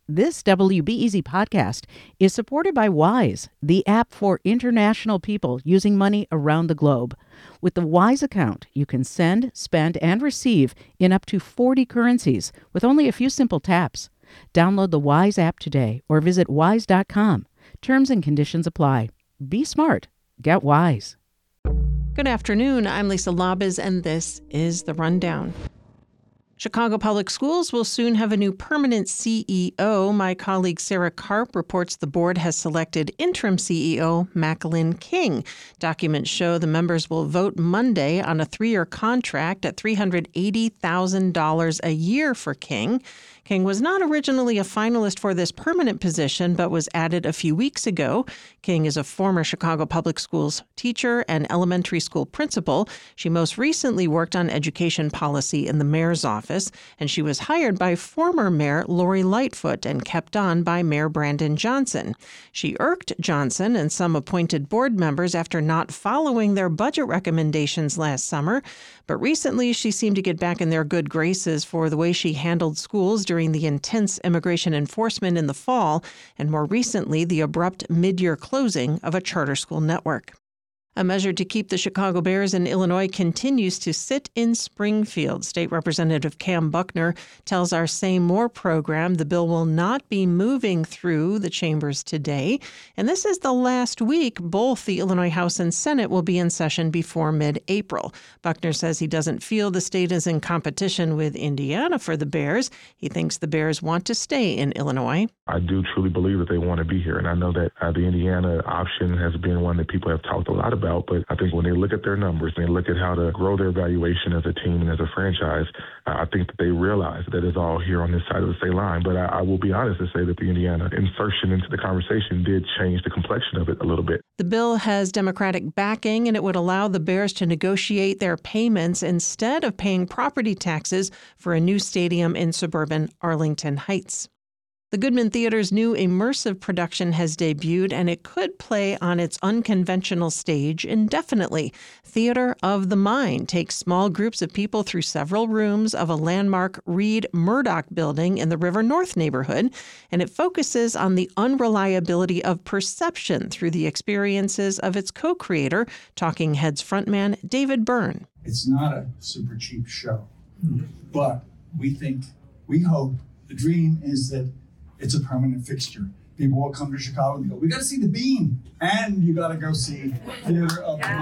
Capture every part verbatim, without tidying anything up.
This W B E Z podcast is supported by Wise, the app for international people using money around the globe. With the Wise account, you can send, spend, and receive in up to forty currencies with only a few simple taps. Download the Wise app today or visit wise dot com. Terms and conditions apply. Be smart. Get Wise. Good afternoon. I'm Lisa Labuz, and this is The Rundown. Chicago Public Schools will soon have a new permanent C E O. My colleague Sarah Karp reports the board has selected interim C E O Macalyn King. Documents show the members will vote Monday on a three-year contract at three hundred eighty thousand dollars a year for King. King was not originally a finalist for this permanent position, but was added a few weeks ago. King is a former Chicago Public Schools teacher and elementary school principal. She most recently worked on education policy in the mayor's office, and she was hired by former Mayor Lori Lightfoot and kept on by Mayor Brandon Johnson. She irked Johnson and some appointed board members after not following their budget recommendations last summer, but recently she seemed to get back in their good graces for the way she handled schools during the intense immigration enforcement in the fall, and more recently, the abrupt mid-year closing of a charter school network. A measure to keep the Chicago Bears in Illinois continues to sit in Springfield. State Representative Cam Buckner tells our Say More program the bill will not be moving through the chambers today. And this is the last week both the Illinois House and Senate will be in session before mid-April. Buckner says he doesn't feel the state is in competition with Indiana for the Bears. He thinks the Bears want to stay in Illinois. I do truly believe that they want to be here. And I know that uh, the Indiana option has been one that people have talked a lot about. But I think when they look at their numbers and they look at how to grow their valuation as a team and as a franchise, uh, I think that they realize that it's all here on this side of the state line. But I, I will be honest and say that the Indiana insertion into the conversation did change the complexion of it a little bit. The bill has Democratic backing, and it would allow the Bears to negotiate their payments instead of paying property taxes for a new stadium in suburban Arlington Heights. The Goodman Theater's new immersive production has debuted, and it could play on its unconventional stage indefinitely. Theater of the Mind takes small groups of people through several rooms of a landmark Reed Murdoch building in the River North neighborhood, and it focuses on the unreliability of perception through the experiences of its co-creator, Talking Heads frontman David Byrne. It's not a super cheap show, but we think, we hope, the dream is that it's a permanent fixture. People will come to Chicago and go, we got to see The Beam, and you got to go see Theater of the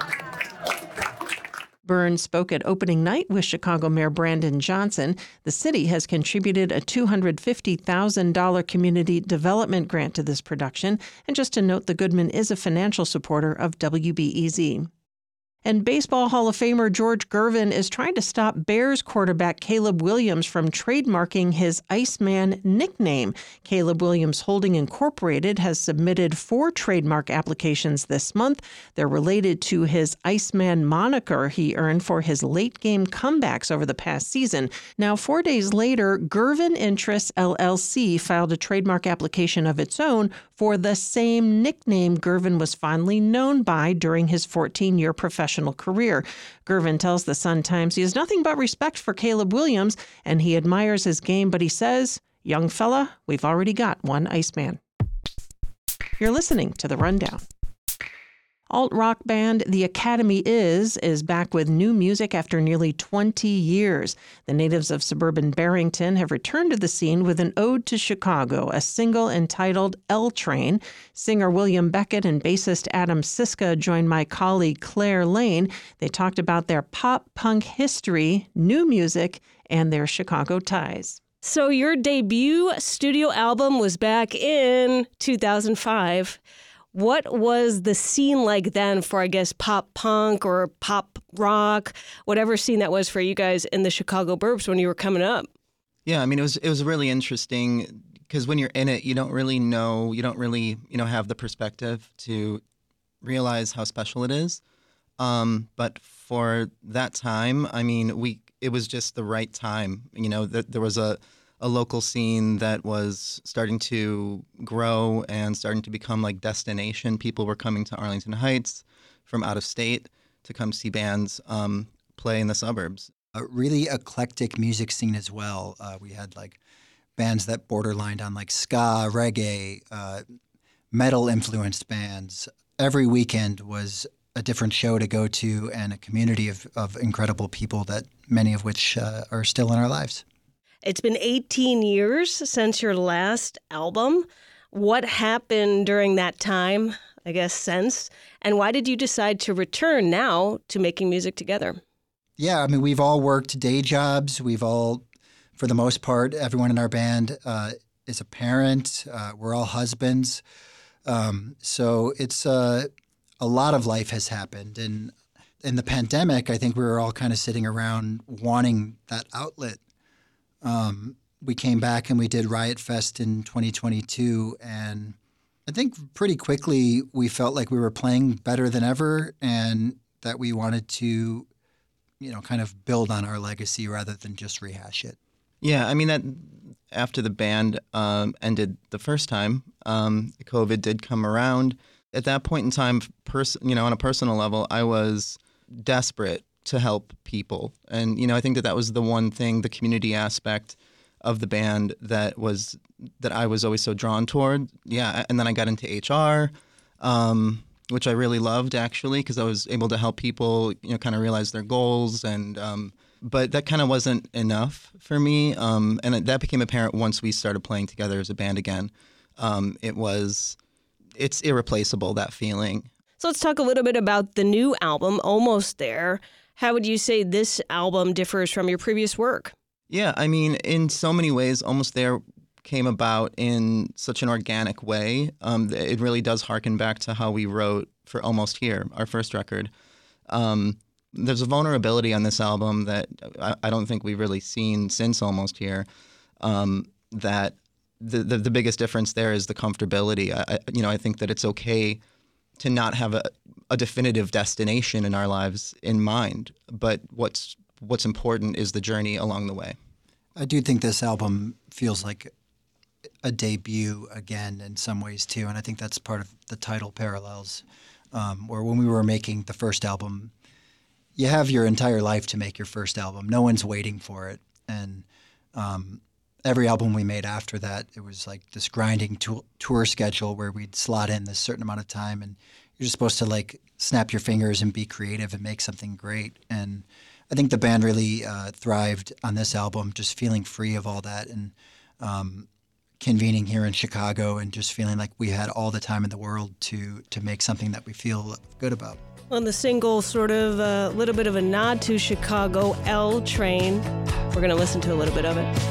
Mind. Byrne spoke at opening night with Chicago Mayor Brandon Johnson. The city has contributed a two hundred fifty thousand dollars community development grant to this production. And just to note, the Goodman is a financial supporter of W B E Z. And Baseball Hall of Famer George Gervin is trying to stop Bears quarterback Caleb Williams from trademarking his Iceman nickname. Caleb Williams Holding Incorporated has submitted four trademark applications this month. They're related to his Iceman moniker he earned for his late-game comebacks over the past season. Now, four days later, Gervin Interests L L C filed a trademark application of its own for the same nickname Gervin was fondly known by during his fourteen-year professional career. Gervin tells the Sun-Times he has nothing but respect for Caleb Williams, and he admires his game, but he says, young fella, we've already got one Iceman. You're listening to The Rundown. Alt-rock band The Academy Is is back with new music after nearly twenty years. The natives of suburban Barrington have returned to the scene with an ode to Chicago, a single entitled L Train. Singer William Beckett and bassist Adam Siska joined my colleague Claire Lane. They talked about their pop-punk history, new music, and their Chicago ties. So your debut studio album was back in two thousand five. What was the scene like then for, I guess, pop punk or pop rock, whatever scene that was for you guys in the Chicago burbs when you were coming up? Yeah, I mean, it was it was really interesting because when you're in it, you don't really know, you don't really, you know, have the perspective to realize how special it is. Um, but for that time, I mean, we it was just the right time. You know, th- there was a a local scene that was starting to grow and starting to become like destination. People were coming to Arlington Heights from out of state to come see bands um, play in the suburbs. A really eclectic music scene as well. Uh, we had like bands that borderlined on like ska, reggae, uh, metal-influenced bands. Every weekend was a different show to go to and a community of, of incredible people that many of which uh, are still in our lives. It's been eighteen years since your last album. What happened during that time, I guess, since? And why did you decide to return now to making music together? Yeah, I mean, we've all worked day jobs. We've all, for the most part, everyone in our band uh, is a parent. Uh, we're all husbands. Um, so it's uh, a lot of life has happened. And in the pandemic, I think we were all kind of sitting around wanting that outlet. Um, we came back and we did Riot Fest in twenty twenty-two. And I think pretty quickly we felt like we were playing better than ever and that we wanted to, you know, kind of build on our legacy rather than just rehash it. Yeah, I mean, that after the band um, ended the first time, um, COVID did come around. At that point in time, pers- you know, on a personal level, I was desperate to help people. And, you know, I think that that was the one thing, the community aspect of the band that was, that I was always so drawn toward. Yeah, and then I got into H R, um, which I really loved, actually, because I was able to help people, you know, kind of realize their goals. And um, but that kind of wasn't enough for me. Um, and that became apparent once we started playing together as a band again. Um, it was, it's irreplaceable, that feeling. So let's talk a little bit about the new album, Almost There. How would you say this album differs from your previous work? Yeah, I mean, in so many ways, Almost There came about in such an organic way. Um, it really does harken back to how we wrote for Almost Here, our first record. Um, there's a vulnerability on this album that I, I don't think we've really seen since Almost Here. Um, that the, the the biggest difference there is the comfortability. I, I, you know, I think that it's okay to not have a, a definitive destination in our lives in mind, but what's what's important is the journey along the way. I do think this album feels like a debut again in some ways too, and I think that's part of the title parallels, um, where when we were making the first album, you have your entire life to make your first album. No one's waiting for it, and um, every album we made after that, it was like this grinding to- tour schedule where we'd slot in this certain amount of time, and you're just supposed to like snap your fingers and be creative and make something great. And I think the band really uh, thrived on this album, just feeling free of all that and um, convening here in Chicago and just feeling like we had all the time in the world to to make something that we feel good about. Well, the single, sort of a little bit of a nod to Chicago, L Train. We're going to listen to a little bit of it.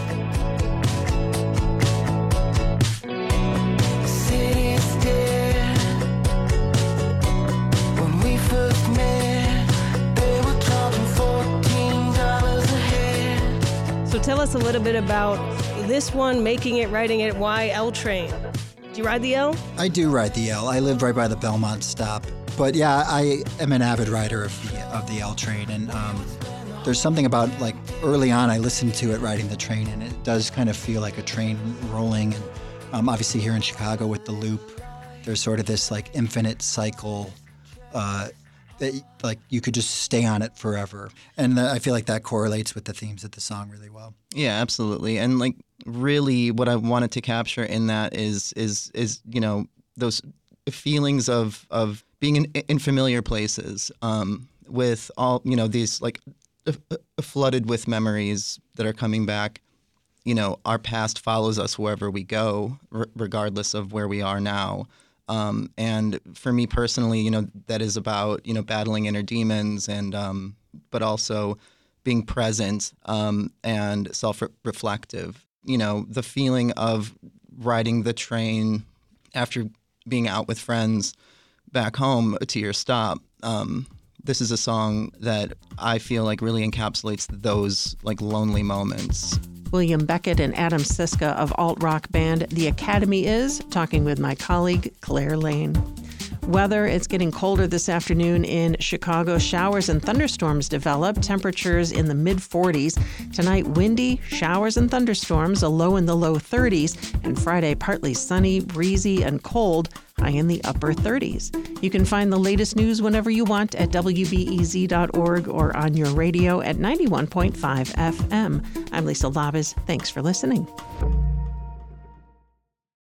So tell us a little bit about this one, making it, writing it, why L Train? Do you ride the L? I do ride the L. I live right by the Belmont stop. But yeah, I am an avid rider of the, of the L Train. And um, there's something about, like, early on I listened to it riding the train, and it does kind of feel like a train rolling. And um, obviously here in Chicago with the Loop, there's sort of this, like, infinite cycle uh, that, like, you could just stay on it forever. And uh, I feel like that correlates with the themes of the song really well. Yeah, absolutely. And, like, really what I wanted to capture in that is, is, is you know, those feelings of, of being in, in familiar places um, with all, you know, these, like, uh, uh, flooded with memories that are coming back. You know, our past follows us wherever we go, r- regardless of where we are now. Um, and for me personally, you know, that is about, you know, battling inner demons and, um, but also being present um, and self-reflective. You know, the feeling of riding the train after being out with friends back home to your stop. Um, this is a song that I feel like really encapsulates those, like, lonely moments. William Beckett and Adam Siska of alt-rock band The Academy is talking with my colleague Claire Lane. Weather, it's getting colder this afternoon in Chicago. Showers and thunderstorms develop, temperatures in the mid forties. Tonight, windy, showers and thunderstorms, a low in the low thirties. And Friday, partly sunny, breezy, and cold, high in the upper thirties. You can find the latest news whenever you want at W B E Z dot org or on your radio at ninety-one point five F M. I'm Lisa Labuz. Thanks for listening.